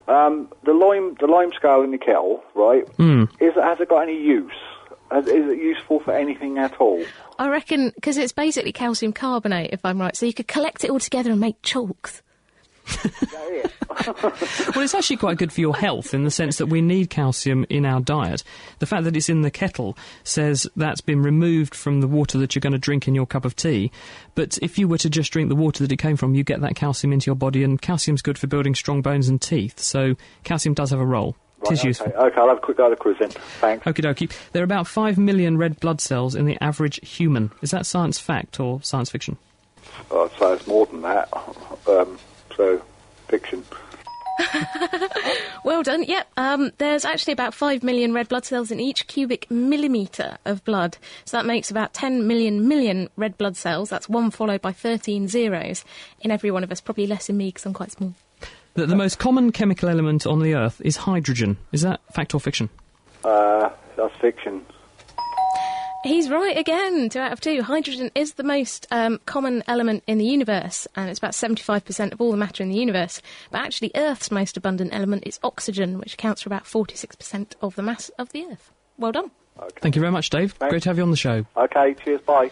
The lime scale in the kettle, right? Has it got any use? Is it useful for anything at all? I reckon, because it's basically calcium carbonate, if I'm right, so you could collect it all together and make chalks. Well, it's actually quite good for your health in the sense that we need calcium in our diet. The fact that it's in the kettle says that's been removed from the water that you're going to drink in your cup of tea. But if you were to just drink the water that it came from, you get that calcium into your body, and calcium's good for building strong bones and teeth. So calcium does have a role. Right, it is useful. OK, I'll have a quick go at the quiz then. Thanks. Okie dokie. There are about 5 million red blood cells in the average human. Is that science fact or science fiction? I'd say it's more than that. So, fiction. Well done, yep. There's actually about 5 million red blood cells in each cubic millimetre of blood. So that makes about 10 million red blood cells. That's 1 followed by 13 zeros in every one of us. Probably less in me because I'm quite small. The most common chemical element on the Earth is hydrogen. Is that fact or fiction? That's fiction. He's right again, 2 out of 2. Hydrogen is the most common element in the universe, and it's about 75% of all the matter in the universe. But actually, Earth's most abundant element is oxygen, which accounts for about 46% of the mass of the Earth. Well done. Okay. Thank you very much, Dave. Thanks. Great to have you on the show. OK, cheers, bye.